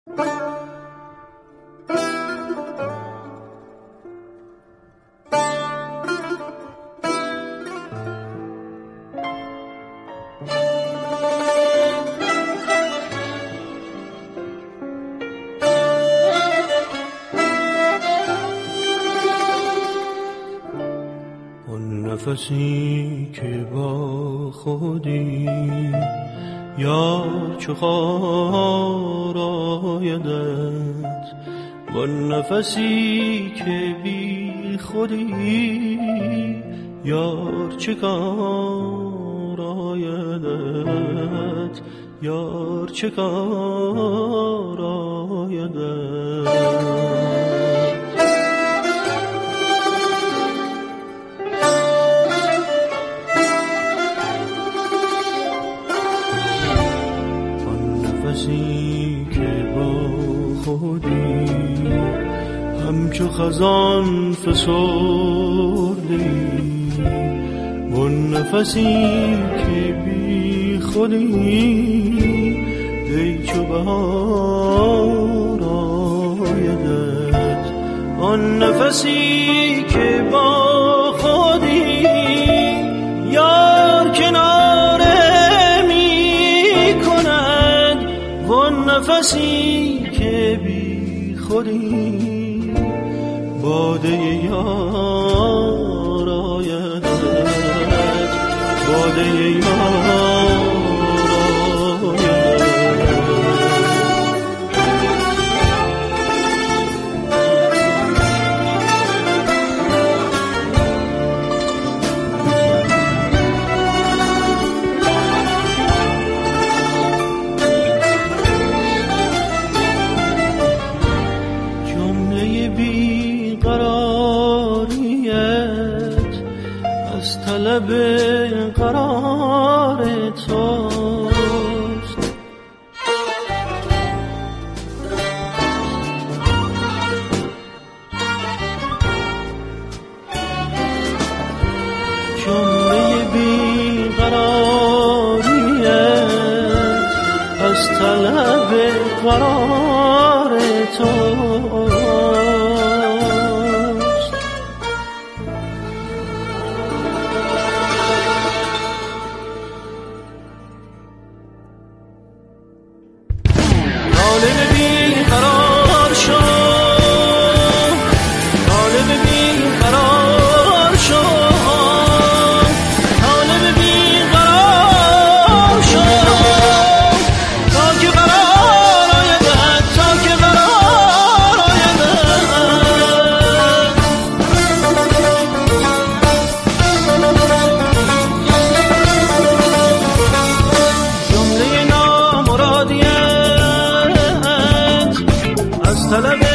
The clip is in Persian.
نفسی که با خودی یا چو خار آیدت، وان نفسی که بی خودی یار چه کار آیدت، یار چه کار آیدت. نفسی که با خودی همچو خزان فسردی، وان نفسی که بی خودی دی چو بهار آیدت، آن نفسی که با خودی یار کناره می کند، وان نفسی که بی خودی باده یار آیدت، باده یار طلب قرار توست، جمله بیقراریت از طلب قرار توست. طلب